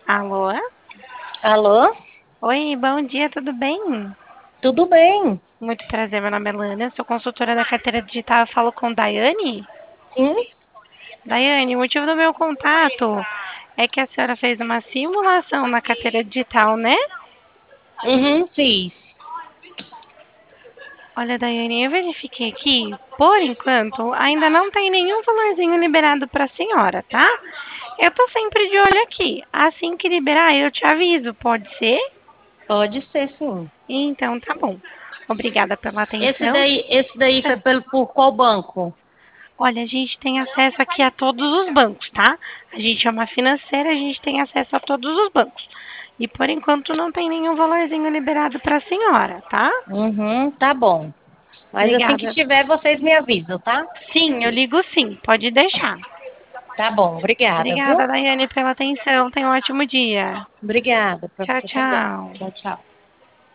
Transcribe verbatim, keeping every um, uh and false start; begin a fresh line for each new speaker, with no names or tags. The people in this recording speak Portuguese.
Alô?
Alô?
Oi, bom dia, tudo bem?
Tudo bem?
Muito prazer, meu nome é Lana, sou consultora da carteira digital, eu falo com Daiane?
Sim?
Daiane, o motivo do meu contato é que a senhora fez uma simulação na carteira digital, né?
Uhum, fiz.
Olha, Daiane, eu verifiquei aqui, por enquanto, ainda não tem nenhum valorzinho liberado para a senhora, tá? Eu tô sempre de olho aqui. Assim que liberar, eu te aviso, pode ser?
Pode ser, sim.
Então, tá bom. Obrigada pela
Esse
atenção.
daí, esse daí foi pelo, por qual banco?
Olha, a gente tem acesso aqui a todos os bancos, tá? A gente é uma financeira, a gente tem acesso a todos os bancos. E por enquanto não tem nenhum valorzinho liberado para a senhora, tá?
Uhum, tá bom. Mas assim que
Obrigada.
tiver, vocês me avisam, tá?
Sim, eu ligo sim, pode deixar.
Tá bom, obrigada, viu?
Obrigada, Daiane, pela atenção. Tenha um ótimo dia.
Obrigada para
Tchau,
você também.
tchau.
Tchau, tchau.